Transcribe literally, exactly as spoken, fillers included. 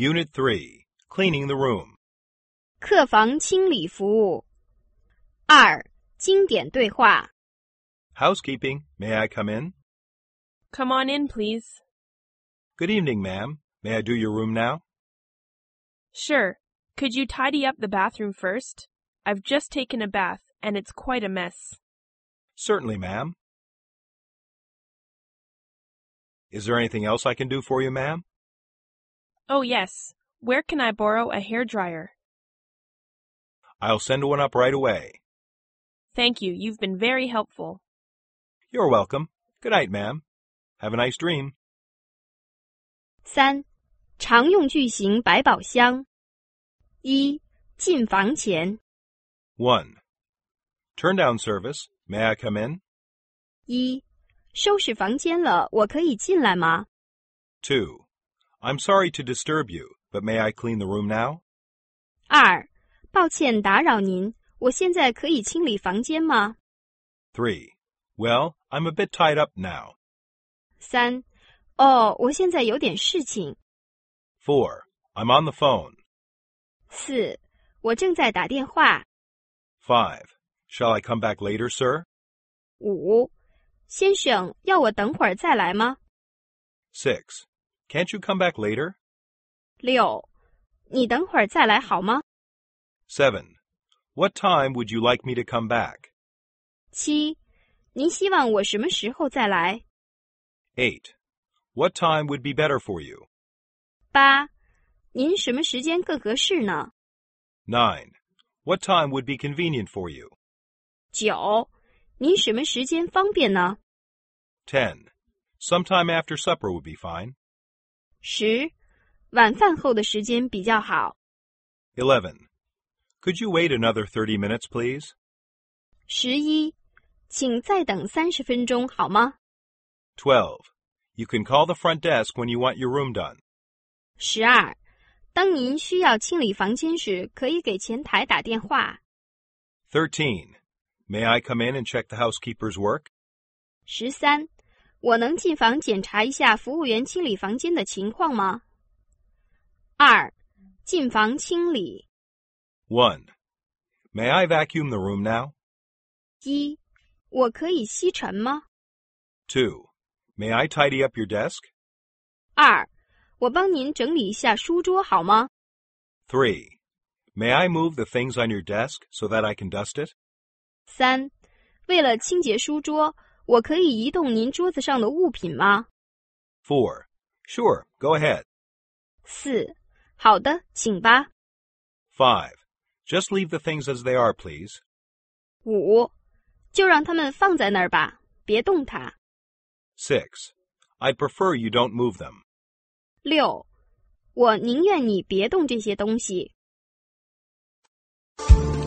Unit three, Cleaning the Room. 客房清理服务。二、经典对话。 Housekeeping, may I come in? Come on in, please. Good evening, ma'am. May I do your room now? Sure. Could you tidy up the bathroom first? I've just taken a bath, and it's quite a mess. Certainly, ma'am. Is there anything else I can do for you, ma'am? Oh, yes. Where can I borrow a hairdryer? I'll send one up right away. Thank you. You've been very helpful. You're welcome. Good night, ma'am. Have a nice dream. 三、常用句型百宝箱。一、进房前。 one. Turn down service. May I come in? 一、收拾房间了，我可以进来吗？ two. I'm sorry to disturb you, but may I clean the room now? 二、抱歉打扰您，我现在可以清理房间吗？ three. Well, I'm a bit tied up now. 三、哦，我现在有点事情。 four. I'm on the phone. 四、我正在打电话。 five. Shall I come back later, sir? 五、先生，要我等会儿再来吗？ six. Can't you come back later? 六、你等会儿再来好吗？ seven. What time would you like me to come back? 七、您希望我什么时候再来？ eight. What time would be better for you? 八、您什么时间更合适呢？ nine. What time would be convenient for you? 九、您什么时间方便呢？ ten. Sometime after supper would be fine. 十、晚饭后的时间比较好。 eleven. Could you wait another thirty minutes, please? 十一、请再等三十分钟好吗？ twelve. You can call the front desk when you want your room done. 十二、当您需要清理房间时，可以给前台打电话。 thirteen. May I come in and check the housekeeper's work? 十三、我能进房检查一下服务员清理房间的情况吗？二、进房清理。 one. May I vacuum the room now? 一、我可以吸尘吗？ two. May I tidy up your desk? 二、我帮您整理一下书桌好吗？ three. May I move the things on your desk so that I can dust it? 三、为了清洁书桌，我可以移动您桌子上的物品吗？ four. Sure, go ahead. 四、好的，请吧。 five. Just leave the things as they are, please. 五、就让它们放在那儿吧，别动它。 six. I'd prefer you don't move them. 六、我宁愿你别动这些东西。